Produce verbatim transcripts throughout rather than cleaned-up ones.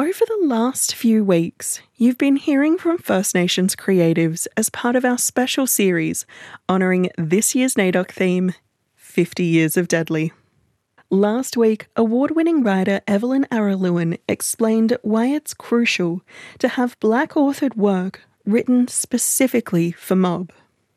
Over the last few weeks, you've been hearing from First Nations creatives as part of our special series honouring this year's NAIDOC theme, fifty Years of Deadly. Last week, award-winning writer Evelyn Araluen explained why it's crucial to have Black-authored work written specifically for mob.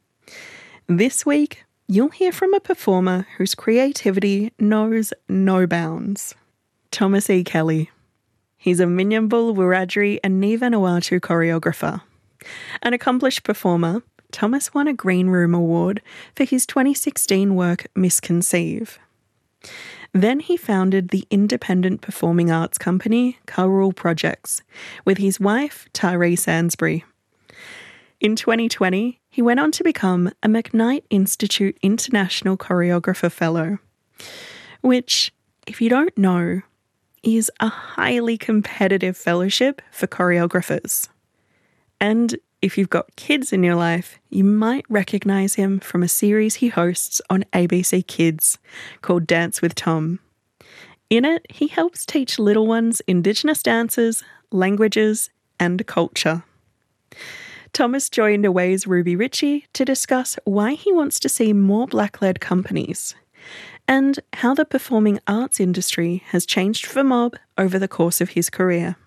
This week, you'll hear from a performer whose creativity knows no bounds. Thomas E. Kelly. He's a Minyambul, Wiradjuri and Ni Vanuatu choreographer. An accomplished performer, Thomas won a Green Room Award for his twenty sixteen work Misconceive. Then he founded the independent performing arts company Currul Projects with his wife Tari Sansbury. In twenty twenty, he went on to become a McKnight Institute International Choreographer Fellow, which, if you don't know, is a highly competitive fellowship for choreographers. And if you've got kids in your life, you might recognise him from a series he hosts on A B C Kids called Dance with Tom. In it, he helps teach little ones Indigenous dances, languages, and culture. Thomas joined Away's Ruby Ritchie to discuss why he wants to see more Black-led companies and how the performing arts industry has changed for mob over the course of his career.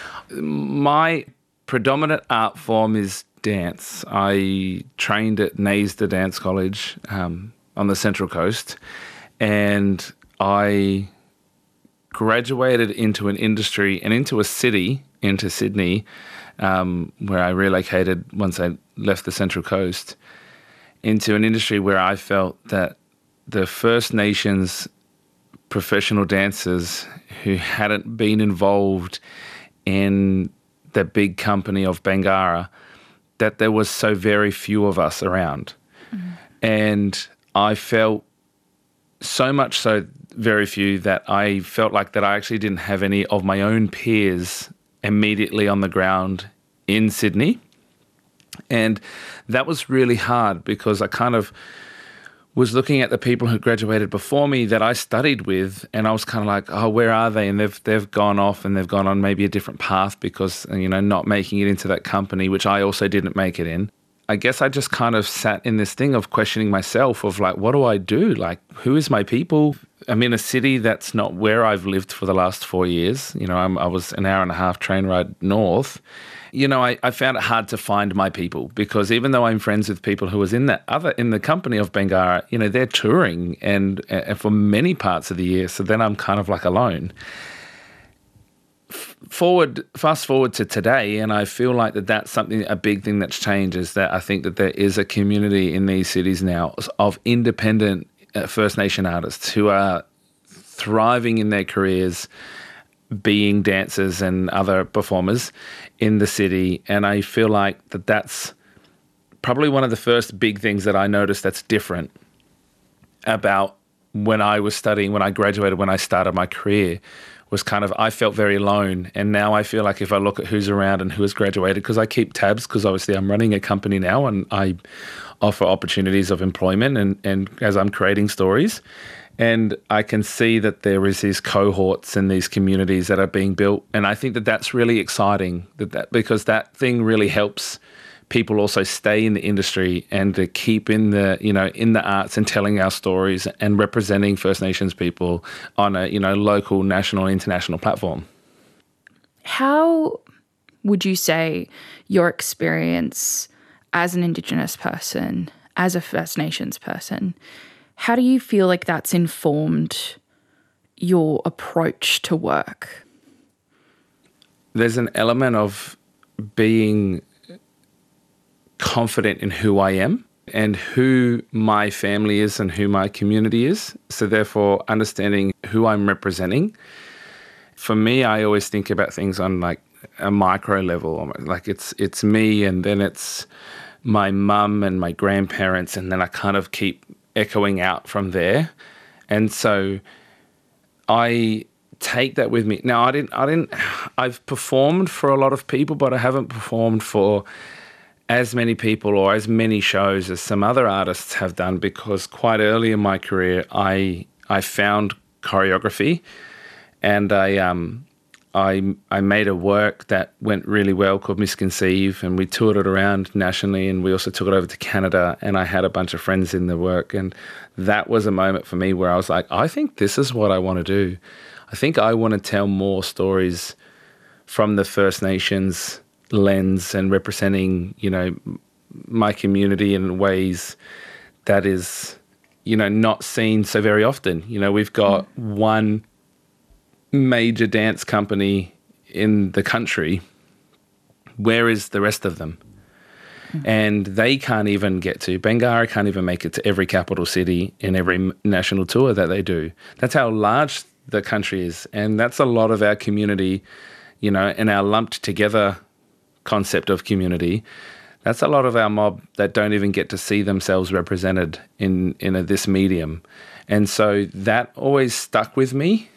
My predominant art form is dance. I trained at Naysda Dance College um, on the Central Coast, and I graduated into an industry and into a city, into Sydney, um, where I relocated once I left the Central Coast, into an industry where I felt that the First Nations professional dancers who hadn't been involved in the big company of Bangarra, that there was so very few of us around. Mm-hmm. And I felt so much so very few that I felt like that I actually didn't have any of my own peers immediately on the ground in Sydney. And that was really hard because I kind of was looking at the people who graduated before me that I studied with, and I was kind of like, oh, where are they? And they've they've gone off and they've gone on maybe a different path because, you know, not making it into that company, which I also didn't make it in. I guess I just kind of sat in this thing of questioning myself of like, what do I do? Like, who is my people? I'm in a city that's not where I've lived for the last four years. You know, I'm, I was an hour and a half train ride north. You know, I, I found it hard to find my people because even though I'm friends with people who was in that other in the company of Bangarra, you know, they're touring and, and for many parts of the year. So then I'm kind of like alone. F- forward, fast forward to today, and I feel like that that's something, a big thing that's changed is that I think that there is a community in these cities now of independent uh, First Nation artists who are thriving in their careers, being dancers and other performers in the city. And I feel like that that's probably one of the first big things that I noticed that's different about when I was studying, when I graduated, when I started my career, was kind of I felt very alone. And now I feel like if I look at who's around and who has graduated, because I keep tabs, because obviously I'm running a company now and I offer opportunities of employment and, and as I'm creating stories. And I can see that there is these cohorts and these communities that are being built. And I think that that's really exciting that, that because that thing really helps people also stay in the industry and to keep in the, you know, in the arts and telling our stories and representing First Nations people on a, you know, local, national, international platform. How would you say your experience as an Indigenous person, as a First Nations person, how do you feel like that's informed your approach to work? There's an element of being confident in who I am and who my family is and who my community is. So therefore, understanding who I'm representing. For me, I always think about things on like a micro level. Like it's it's me and then it's my mum and my grandparents, and then I kind of keep echoing out from there. And so I take that with me. Now I didn't I didn't I've performed for a lot of people, but I haven't performed for as many people or as many shows as some other artists have done, because quite early in my career I I found choreography and I um I I made a work that went really well called Misconceive, and we toured it around nationally, and we also took it over to Canada, and I had a bunch of friends in the work, and that was a moment for me where I was like, I think this is what I want to do. I think I want to tell more stories from the First Nations lens and representing, you know, my community in ways that is, you know, not seen so very often. You know, we've got mm. one major dance company in the country. Where is the rest of them? Mm. And they can't even get to, Bangarra can't even make it to every capital city in every national tour that they do. That's how large the country is. And that's a lot of our community, you know, and our lumped together concept of community. That's a lot of our mob that don't even get to see themselves represented in, in a, this medium. And so that always stuck with me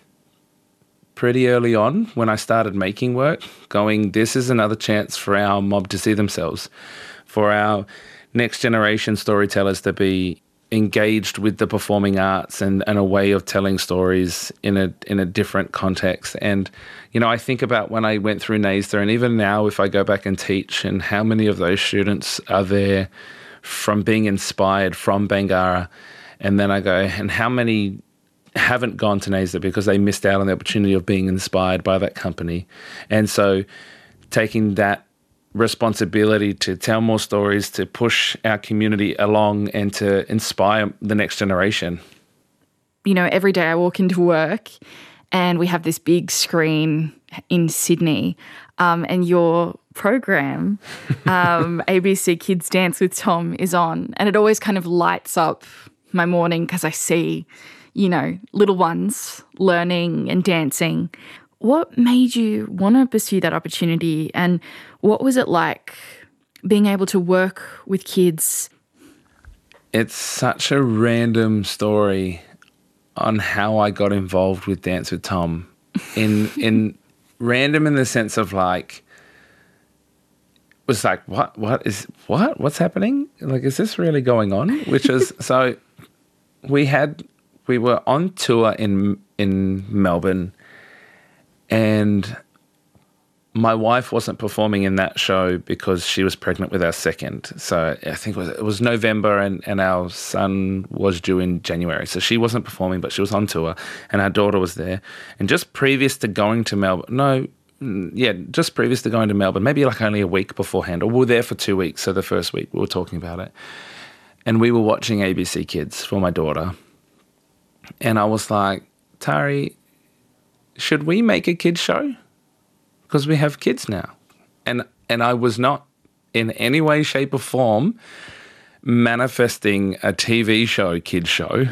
pretty early on when I started making work, going, this is another chance for our mob to see themselves, for our next generation storytellers to be engaged with the performing arts and, and a way of telling stories in a in a different context. And, you know, I think about when I went through NAISDA, and even now if I go back and teach, and how many of those students are there from being inspired from Bangarra, and then I go, and how many haven't gone to NAISDA because they missed out on the opportunity of being inspired by that company. And so taking that responsibility to tell more stories, to push our community along and to inspire the next generation. You know, every day I walk into work and we have this big screen in Sydney, um, and your program, um, A B C Kids Dance with Tom, is on, and it always kind of lights up my morning because I see, you know, little ones learning and dancing. What made you want to pursue that opportunity, and what was it like being able to work with kids? It's such a random story on how I got involved with Dance with Tom. In in random in the sense of like, it was like, what what is what what's happening? Like, is this really going on? Which is so we had we were on tour in in Melbourne. And my wife wasn't performing in that show because she was pregnant with our second. So I think it was, it was November and, and our son was due in January. So she wasn't performing, but she was on tour and our daughter was there. And just previous to going to Melbourne, no, yeah, just previous to going to Melbourne, maybe like only a week beforehand, or we were there for two weeks. So the first week we were talking about it. And we were watching A B C Kids for my daughter. And I was like, Tari, should we make a kids show? Because we have kids now. And and I was not in any way, shape or form manifesting a T V show, kids show.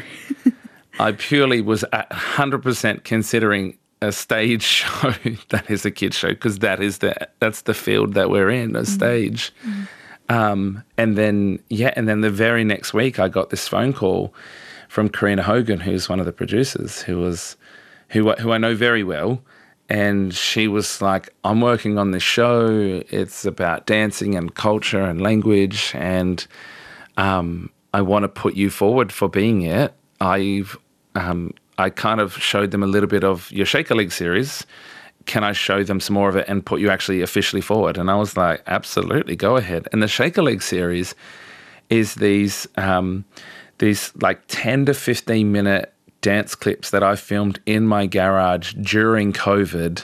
I purely was at one hundred percent considering a stage show that is a kids show, because that is the that's the field that we're in, a stage. Mm-hmm. Um, and then, yeah, and then the very next week I got this phone call from Karina Hogan, who's one of the producers, who was who who I know very well, and she was like, I'm working on this show. It's about dancing and culture and language, and um, I want to put you forward for being it. I've um, I kind of showed them a little bit of your Shaker League series. Can I show them some more of it and put you actually officially forward? And I was like, absolutely, go ahead. And the Shaker League series is these um, these like ten to fifteen minute dance clips that I filmed in my garage during COVID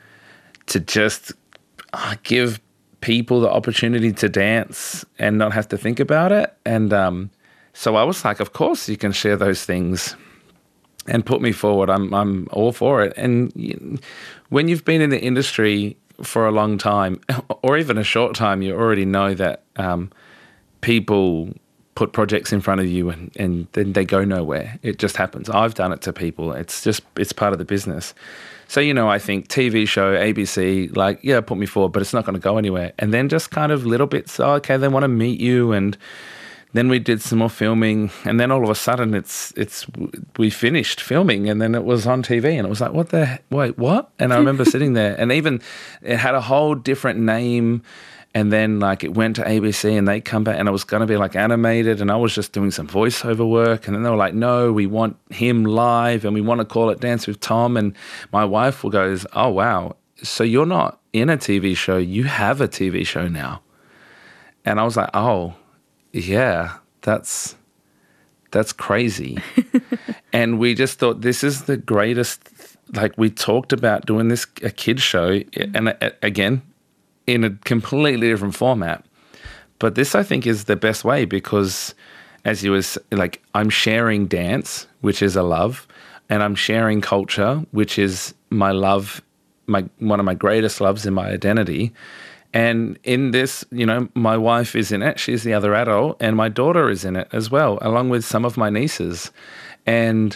to just uh, give people the opportunity to dance and not have to think about it. And um, so I was like, of course you can share those things and put me forward. I'm I'm all for it. And you, when you've been in the industry for a long time, or even a short time, you already know that um, people put projects in front of you and, and then they go nowhere. It just happens. I've done it to people. It's just, it's part of the business. So, you know, I think T V show, A B C, like, yeah, put me forward, but it's not going to go anywhere. And then just kind of little bits, oh, okay, they want to meet you. And then we did some more filming. And then all of a sudden it's, it's, we finished filming and then it was on T V and it was like, what the, wait, what? And I remember sitting there and even it had a whole different name. And then like it went to A B C and they come back and it was going to be like animated and I was just doing some voiceover work. And then they were like, no, we want him live and we want to call it Dance with Tom. And my wife goes, oh, wow. so you're not in a T V show, you have a T V show now. And I was like, oh, yeah, that's that's crazy. And we just thought, this is the greatest, like we talked about doing this, a kid's show, and uh, again, in a completely different format. But this, I think, is the best way because, as you was like, I'm sharing dance, which is a love, and I'm sharing culture, which is my love, my one of my greatest loves in my identity. And in this, you know, my wife is in it. She's the other adult, and my daughter is in it as well, along with some of my nieces. And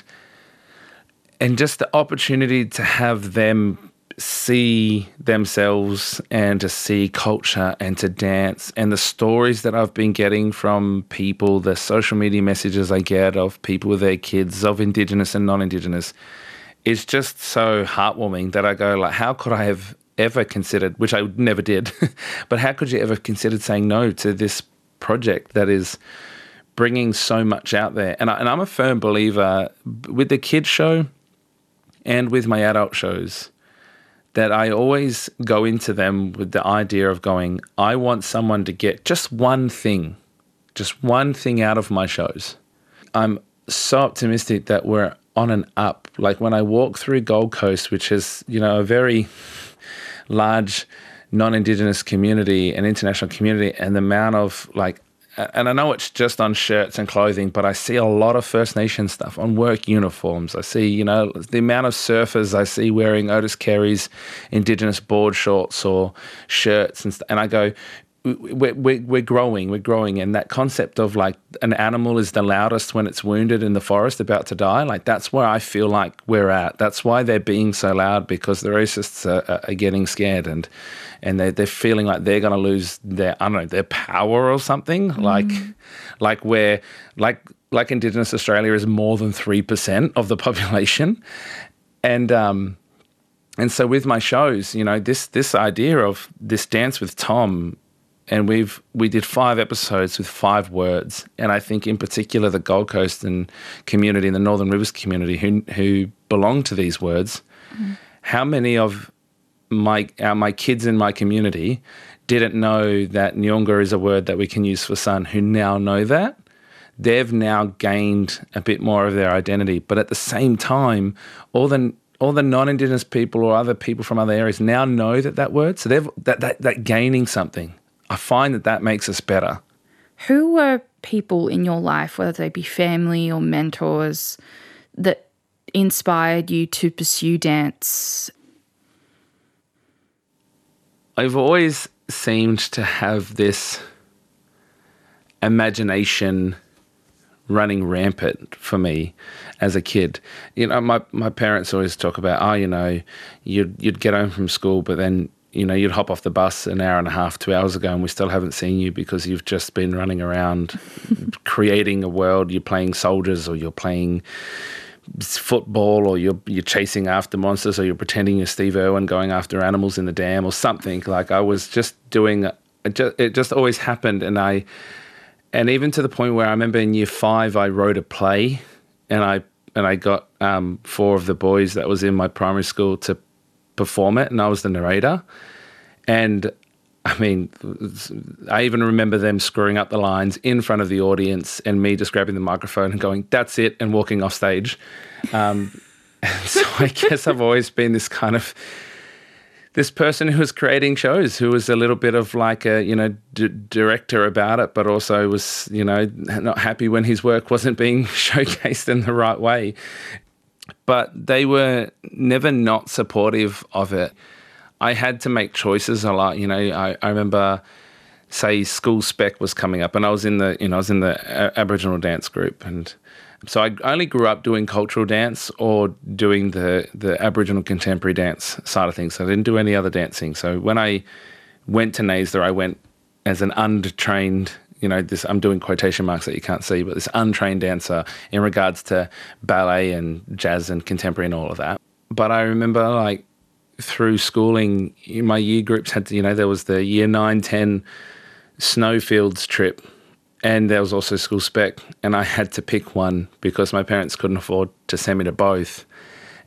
and just the opportunity to have them see themselves and to see culture and to dance, and the stories that I've been getting from people, the social media messages I get of people with their kids, of Indigenous and non-Indigenous, is just so heartwarming that I go like, how could I have ever considered, which I never did, but how could you ever considered saying no to this project that is bringing so much out there? And, I, and I'm a firm believer with the kids show and with my adult shows that I always go into them with the idea of going, I want someone to get just one thing, just one thing out of my shows. I'm so optimistic that we're on an up. Like when I walk through Gold Coast, which is, you know, a very large non-Indigenous community and international community, and the amount of like, and I know it's just on shirts and clothing, but I see a lot of First Nation stuff on work uniforms. I see, you know, the amount of surfers I see wearing Otis Carey's Indigenous board shorts or shirts, and st- and I go, we're, we're, we're growing, we're growing. And that concept of like an animal is the loudest when it's wounded in the forest about to die, like that's where I feel like we're at. That's why they're being so loud, because the racists are, are getting scared and and they're, they're feeling like they're going to lose their, I don't know, their power or something. Mm. Like, like where, like, like Indigenous Australia is more than three percent of the population. And, um, and so with my shows, you know, this, this idea of this Dance with Tom, and we've we did five episodes with five words, and I think in particular the Gold Coast and community and the Northern Rivers community who who belong to these words. Mm. How many of my uh, my kids in my community didn't know that Nyunga is a word that we can use for sun? Who now know that? They've now gained a bit more of their identity, but at the same time, all the all the non-Indigenous people or other people from other areas now know that that word. So they've that that, that gaining something. I find that that makes us better. Who were people in your life, whether they be family or mentors, that inspired you to pursue dance? I've always seemed to have this imagination running rampant for me as a kid. You know, my, my parents always talk about, oh, you know, you'd, you'd get home from school, but then you know, you'd hop off the bus an hour and a half, two hours ago, and we still haven't seen you because you've just been running around creating a world. You're playing soldiers, or you're playing football, or you're you're chasing after monsters, or you're pretending you're Steve Irwin going after animals in the dam or something. Like I was just doing, it just, it just always happened. And I, and even to the point where I remember in year five, I wrote a play, and I and I got um, four of the boys that was in my primary school to perform it, and I was the narrator. And I mean, I even remember them screwing up the lines in front of the audience and me just grabbing the microphone and going, that's it, and walking off stage. Um, so I guess I've always been this kind of, this person who was creating shows, who was a little bit of like a, you know, d- director about it, but also was, you know, not happy when his work wasn't being showcased in the right way. But they were never not supportive of it. I had to make choices a lot. You know, I, I remember, say, school spec was coming up, and I was in the, you know, I was in the a- Aboriginal dance group, and so I only grew up doing cultural dance or doing the the Aboriginal contemporary dance side of things. So I didn't do any other dancing. So when I went to NAISDA, I went as an untrained, you know, this, I'm doing quotation marks that you can't see, but this untrained dancer in regards to ballet and jazz and contemporary and all of that. But I remember, like, through schooling, my year groups had to, you know, there was the year nine, ten snowfields trip, and there was also school spec, and I had to pick one because my parents couldn't afford to send me to both.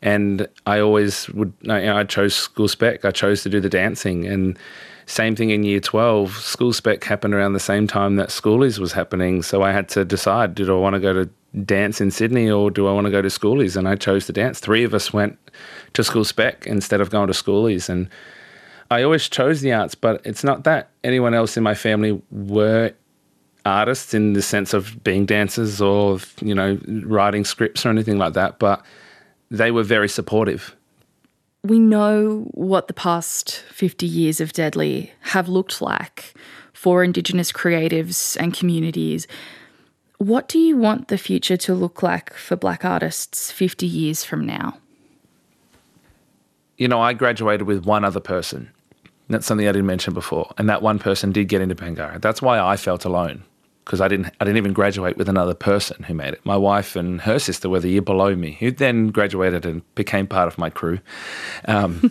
And I always would, you know, I chose school spec. I chose to do the dancing. And same thing in year twelve, school spec happened around the same time that schoolies was happening. So I had to decide, did I want to go to dance in Sydney or do I want to go to schoolies? And I chose to dance. Three of us went to school spec instead of going to schoolies. And I always chose the arts, but it's not that anyone else in my family were artists in the sense of being dancers or, you know, writing scripts or anything like that, but they were very supportive. We know what the past fifty years of Deadly have looked like for Indigenous creatives and communities. What do you want the future to look like for Black artists fifty years from now? You know, I graduated with one other person. That's something I didn't mention before. And that one person did get into Bangarra. That's why I felt alone, because I didn't I didn't even graduate with another person who made it. My wife and her sister were the year below me, who then graduated and became part of my crew. Um,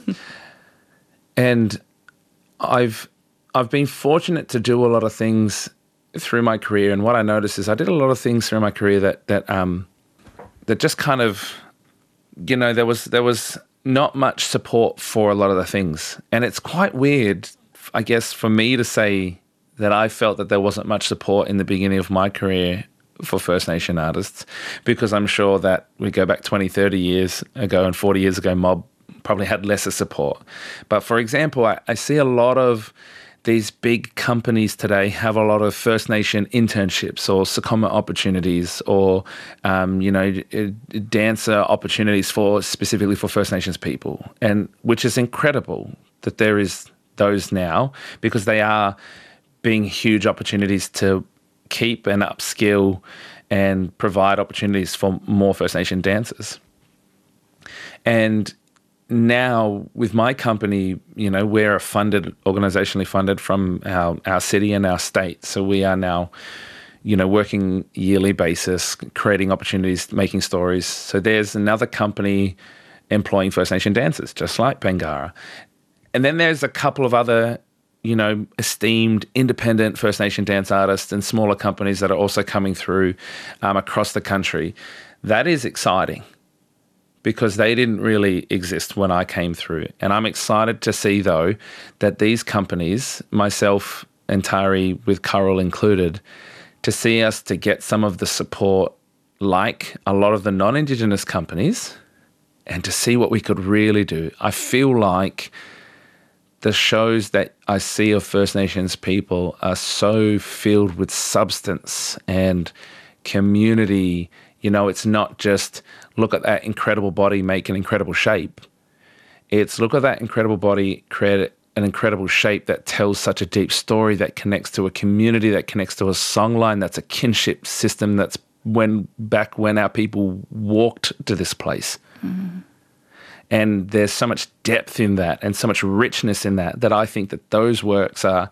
and I've I've been fortunate to do a lot of things through my career. And what I noticed is I did a lot of things through my career that that um, that just kind of, you know, there was there was not much support for a lot of the things. And it's quite weird, I guess, for me to say that I felt that there wasn't much support in the beginning of my career for First Nation artists, because I'm sure that we go back twenty, thirty years ago and forty years ago, Mob probably had lesser support. But for example, I, I see a lot of these big companies today have a lot of First Nation internships or secondment opportunities or, um, you know, dancer opportunities for specifically for First Nations people, and which is incredible that there is those now, because they are being huge opportunities to keep and upskill and provide opportunities for more First Nation dancers. And now with my company, you know, we're a funded, organisationally funded from our, our city and our state. So we are now, you know, working yearly basis, creating opportunities, making stories. So there's another company employing First Nation dancers, just like Bangarra. And then there's a couple of other, you know, esteemed independent First Nation dance artists and smaller companies that are also coming through um, across the country. That is exciting, because they didn't really exist when I came through. And I'm excited to see, though, that these companies, myself and Tari with Curl included, to see us to get some of the support like a lot of the non-Indigenous companies and to see what we could really do. I feel like the shows that I see of First Nations people are so filled with substance and community. You know, it's not just look at that incredible body, make an incredible shape. It's look at that incredible body, create an incredible shape that tells such a deep story, that connects to a community, that connects to a songline, that's a kinship system, that's when back when our people walked to this place. Mm-hmm. And there's so much depth in that and so much richness in that, that I think that those works are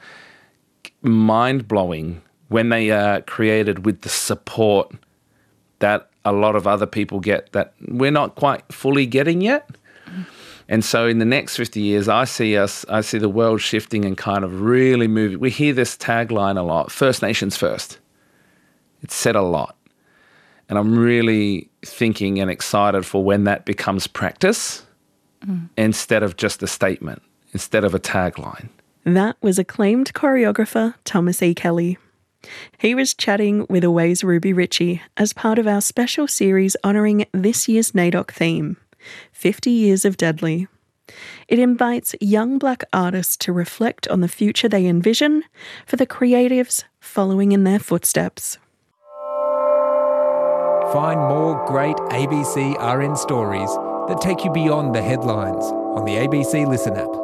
mind-blowing when they are created with the support that a lot of other people get that we're not quite fully getting yet. And so in the next fifty years, I see us, I see the world shifting and kind of really moving. We hear this tagline a lot, First Nations first. It's said a lot. And I'm really thinking and excited for when that becomes practice mm. instead of just a statement, instead of a tagline. That was acclaimed choreographer Thomas E. Kelly. He was chatting with Away's Ruby Ritchie as part of our special series honouring this year's NAIDOC theme, fifty years of Deadly. It invites young Black artists to reflect on the future they envision for the creatives following in their footsteps. Find more great A B C R N stories that take you beyond the headlines on the A B C Listen app.